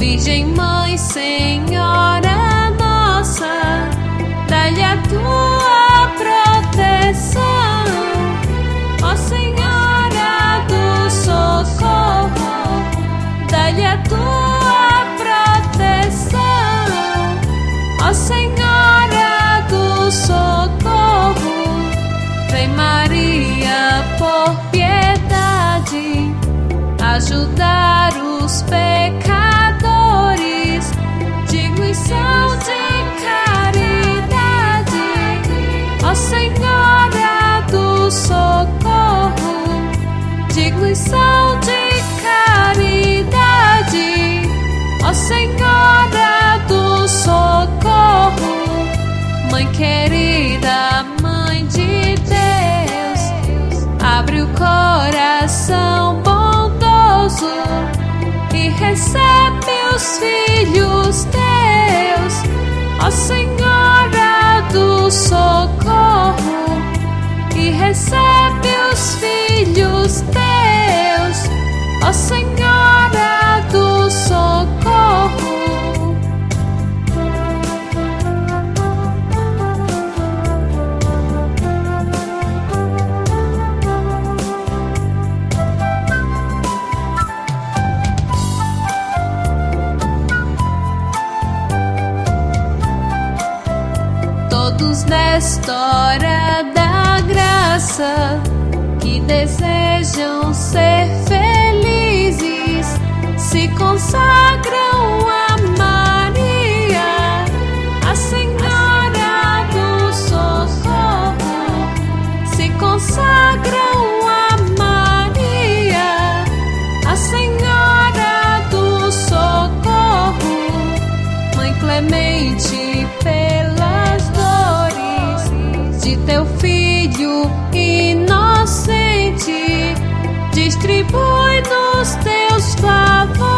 Virgem Mãe, Senhora nossa, dá-lhe a tua proteção. Ó Senhora do socorro, dá-lhe a tua proteção. Ó Senhora do socorro, vem Maria por piedade ajudar os pecadores, dignos são de caridade. Ó Senhora do socorro, dignos são de caridade. Ó Senhora do socorro, Mãe querida, Mãe de Deus, abre o coração bondoso e recebe os filhos teus. Ó Senhora do socorro, e recebe os filhos teus. Ó Senhora do socorro. Todos nesta hora da graça que desejam ser felizes se consagram a Maria, a Senhora do socorro. Se consagram a Maria, a Senhora do socorro. Mãe clemente pelas dores de teu filho inocente, distribui-nos teus favores.